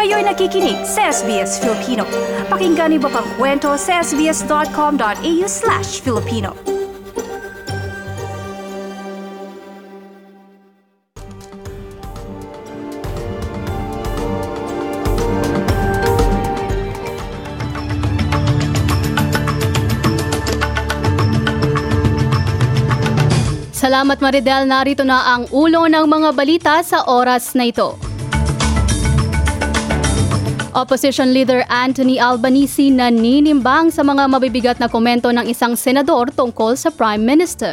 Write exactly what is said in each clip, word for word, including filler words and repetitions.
Kayo'y nakikinig sa S B S Filipino. Pakinggan niyo pa pang kwento sa sbs.com.au slash Filipino. Salamat Maridel, narito na ang ulo ng mga balita sa oras na ito. Opposition Leader Anthony Albanese naninimbang sa mga mabibigat na komento ng isang senador tungkol sa Prime Minister.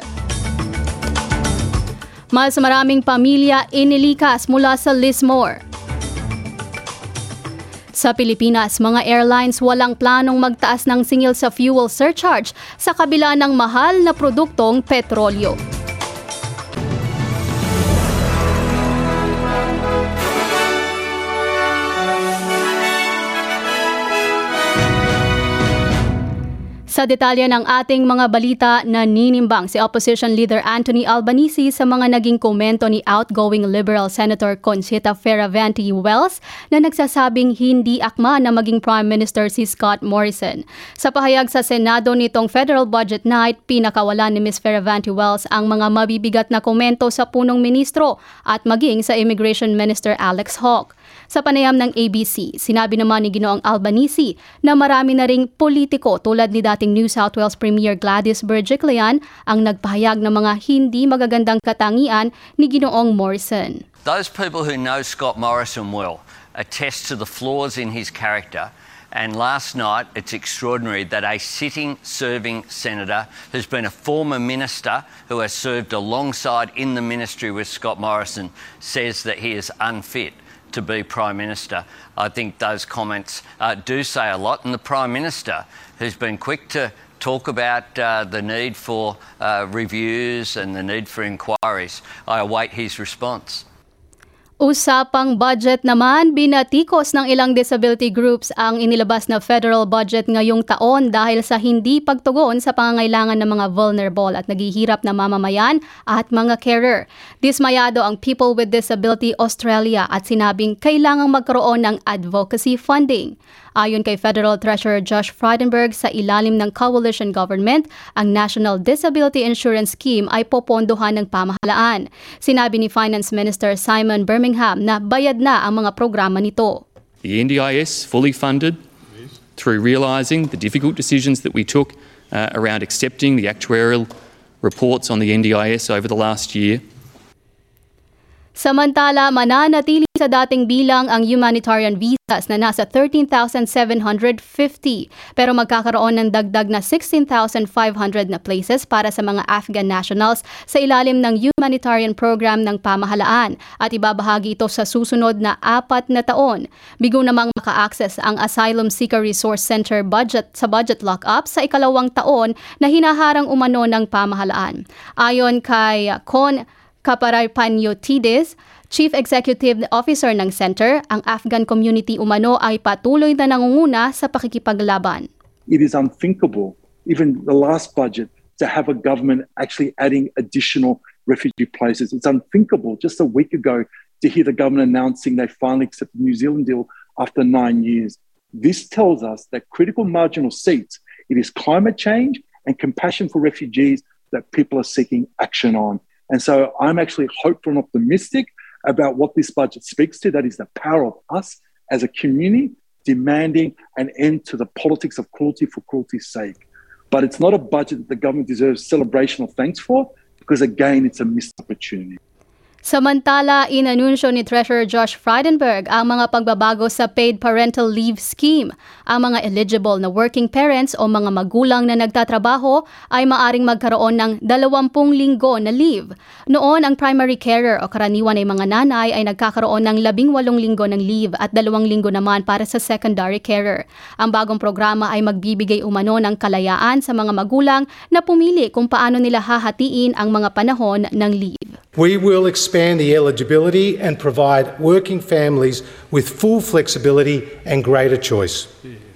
Mas maraming pamilya inilikas mula sa Lismore. Sa Pilipinas, mga airlines walang planong magtaas ng singil sa fuel surcharge sa kabila ng mahal na produktong petrolyo. Sa detalye ng ating mga balita, naninimbang si Opposition Leader Anthony Albanese sa mga naging komento ni outgoing Liberal Senator Conchita Fierravanti-Wells na nagsasabing hindi akma na maging Prime Minister si Scott Morrison. Sa pahayag sa Senado nitong Federal Budget Night, pinakawalan ni Miz Fierravanti-Wells ang mga mabibigat na komento sa punong ministro at maging sa Immigration Minister Alex Hawke. Sa panayam ng A B C, sinabi naman ni Ginoong Albanese na marami na ring politiko tulad ni dating New South Wales Premier Gladys Berejiklian ang nagpahayag ng mga hindi magagandang katangian ni Ginoong Morrison. Those people who know Scott Morrison well attest to the flaws in his character. And last night, it's extraordinary that a sitting, serving senator who's been a former minister who has served alongside in the ministry with Scott Morrison says that he is unfit to be Prime Minister. I think those comments uh, do say a lot, and the Prime Minister, who's been quick to talk about uh, the need for uh, reviews and the need for inquiries, I await his response. Usapang budget naman, binatikos ng ilang disability groups ang inilabas na federal budget ngayong taon dahil sa hindi pagtugon sa pangangailangan ng mga vulnerable at naghihirap na mamamayan at mga carer. Dismayado ang People with Disability Australia at sinabing kailangang magkaroon ng advocacy funding. Ayon kay Federal Treasurer Josh Frydenberg, sa ilalim ng coalition government, ang National Disability Insurance Scheme ay popondohan ng pamahalaan. Sinabi ni Finance Minister Simon Birmingham na bayad na ang mga programa nito. The N D I S fully funded through realising the difficult decisions that we took uh, around accepting the actuarial reports on the N D I S over the last year. Samantala, mananatili sa dating bilang ang humanitarian visas na nasa thirteen thousand seven hundred fifty pero magkakaroon ng dagdag na sixteen thousand five hundred na places para sa mga Afghan nationals sa ilalim ng humanitarian program ng pamahalaan at ibabahagi ito sa susunod na apat na taon. Bigo namang maka-access ang Asylum Seeker Resource Center budget sa budget lock-up sa ikalawang taon na hinaharang umano ng pamahalaan. Ayon kay Con Kaparaypanyotides, Chief Executive Officer ng Center, ang Afghan community umano ay patuloy na nangunguna sa pakikipaglaban. It is unthinkable, even the last budget, to have a government actually adding additional refugee places. It's unthinkable just a week ago to hear the government announcing they finally accepted the New Zealand deal after nine years. This tells us that critical marginal seats, it is climate change and compassion for refugees that people are seeking action on. And so I'm actually hopeful and optimistic about what this budget speaks to. That is the power of us as a community demanding an end to the politics of cruelty for cruelty's sake. But it's not a budget that the government deserves celebration or thanks for, because again, it's a missed opportunity. Samantala, inanunsyo ni Treasurer Josh Frydenberg ang mga pagbabago sa Paid Parental Leave Scheme. Ang mga eligible na working parents o mga magulang na nagtatrabaho ay maaring magkaroon ng dalawampung linggo na leave. Noon, ang primary carer o karaniwan ay mga nanay ay nagkakaroon ng labing walong linggo ng leave at dalawang linggo naman para sa secondary carer. Ang bagong programa ay magbibigay umano ng kalayaan sa mga magulang na pumili kung paano nila hahatiin ang mga panahon ng leave. We will expand the eligibility and provide working families with full flexibility and greater choice.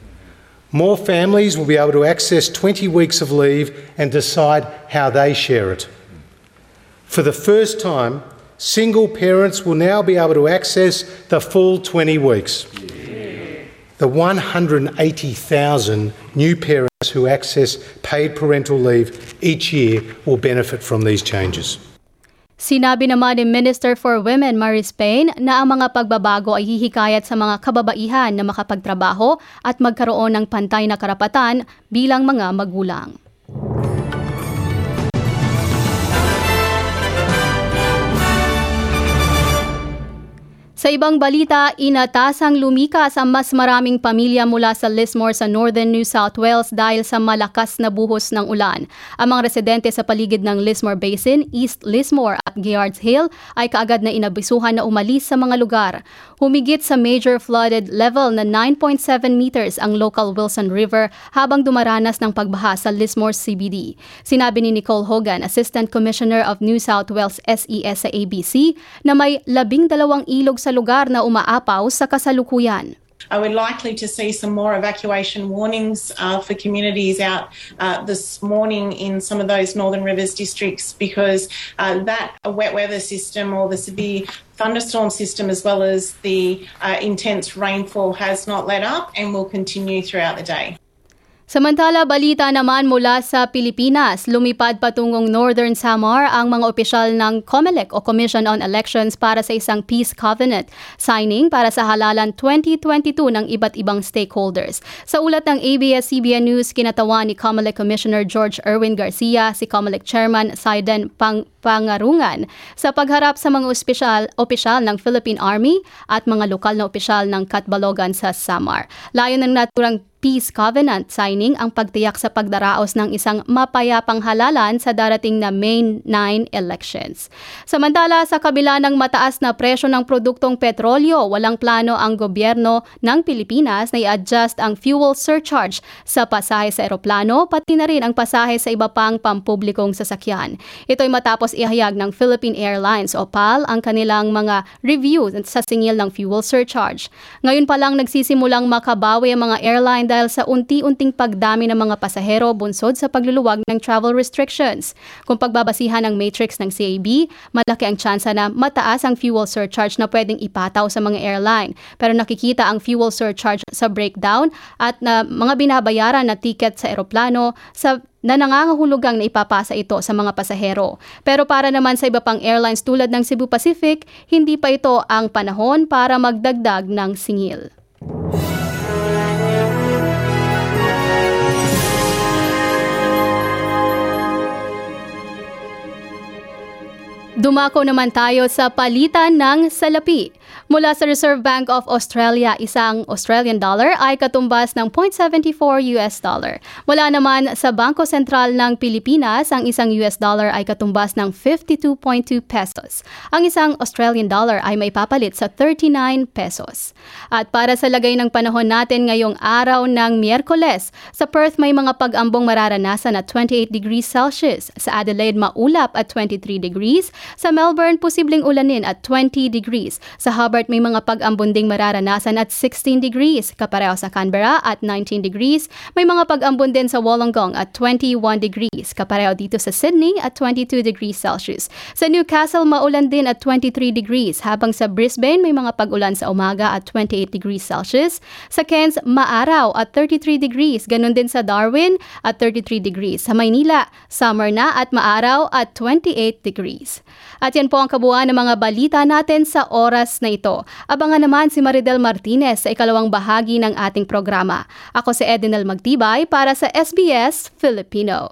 More families will be able to access twenty weeks of leave and decide how they share it. For the first time, single parents will now be able to access the full twenty weeks. The one hundred eighty thousand new parents who access paid parental leave each year will benefit from these changes. Sinabi naman ni Minister for Women Marise Payne na ang mga pagbabago ay hihikayat sa mga kababaihan na makapagtrabaho at magkaroon ng pantay na karapatan bilang mga magulang. Sa ibang balita, inatasang lumikas ang mas maraming pamilya mula sa Lismore sa Northern New South Wales dahil sa malakas na buhos ng ulan. Ang mga residente sa paligid ng Lismore Basin, East Lismore at Gayards Hill ay kaagad na inabisuhan na umalis sa mga lugar. Humigit sa major flooded level na nine point seven meters ang local Wilson River habang dumaranas ng pagbaha sa Lismore C B D. Sinabi ni Nicole Hogan, Assistant Commissioner of New South Wales S E S sa A B C, na may labing dalawang ilog sa lugar na umaapaw sa kasalukuyan. Uh, we're likely to see some more evacuation warnings uh, for communities out uh, this morning in some of those Northern Rivers districts because uh, that wet weather system or the severe thunderstorm system as well as the uh, intense rainfall has not let up and will continue throughout the day. Samantala, balita naman mula sa Pilipinas, lumipad patungong Northern Samar ang mga opisyal ng COMELEC o Commission on Elections para sa isang peace covenant signing para sa halalan twenty twenty-two ng iba't ibang stakeholders. Sa ulat ng A B S C B N News, kinatawan ni COMELEC Commissioner George Erwin Garcia si COMELEC Chairman Saiden Pang Pangarungan sa pagharap sa mga opisyal, opisyal ng Philippine Army at mga lokal na opisyal ng Catbalogan sa Samar. Layon ng naturang Peace Covenant signing ang pagtiyak sa pagdaraos ng isang mapayapang halalan sa darating na May ninth elections. Samantala, sa kabila ng mataas na presyo ng produktong petrolyo, walang plano ang gobyerno ng Pilipinas na i-adjust ang fuel surcharge sa pasahe sa eroplano, pati na rin ang pasahe sa iba pang pampublikong sasakyan. Ito'y matapos ihayag ng Philippine Airlines o P A L ang kanilang mga review sa singil ng fuel surcharge. Ngayon pa lang nagsisimulang makabawi ang mga airline dahil sa unti-unting pagdami ng mga pasahero bunsod sa pagluluwag ng travel restrictions. Kung pagbabasihan ng matrix ng C A B, malaki ang tsansa na mataas ang fuel surcharge na pwedeng ipataw sa mga airline. Pero nakikita ang fuel surcharge sa breakdown at na mga binabayaran na ticket sa eroplano sa na nangangahulugang na ipapasa ito sa mga pasahero. Pero para naman sa iba pang airlines tulad ng Cebu Pacific, hindi pa ito ang panahon para magdagdag ng singil. Dumako naman tayo sa palitan ng salapi. Mula sa Reserve Bank of Australia, isang Australian dollar ay katumbas ng zero point seven four U S dollar. Mula naman sa Bangko Sentral ng Pilipinas, ang isang U S dollar ay katumbas ng fifty-two point two pesos. Ang isang Australian dollar ay may papalit sa thirty-nine pesos. At para sa lagay ng panahon natin ngayong araw ng Miyerkules, sa Perth may mga pag-ambong mararanasan at twenty-eight degrees Celsius. Sa Adelaide, maulap at twenty-three degrees. Sa Melbourne, posibleng ulanin at twenty degrees. Sa Hobart, may mga pag-ambon ding mararanasan at sixteen degrees. Kapareho sa Canberra at nineteen degrees. May mga pag-ambon din sa Wollongong at twenty-one degrees. Kapareho dito sa Sydney at twenty-two degrees Celsius. Sa Newcastle, maulan din at twenty-three degrees. Habang sa Brisbane, may mga pag-ulan sa umaga at twenty-eight degrees Celsius. Sa Cairns, maaraw at thirty-three degrees. Ganon din sa Darwin at thirty-three degrees. Sa Maynila, summer na at maaraw at twenty-eight degrees. At yan po ang kabuuan ng mga balita natin sa oras na ito. Abangan naman si Maridel Martinez sa ikalawang bahagi ng ating programa. Ako si Edinel Magtibay para sa S B S Filipino.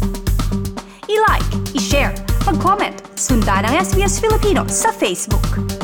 I-like, i-share, mag-comment, sundan ang S B S Filipino sa Facebook.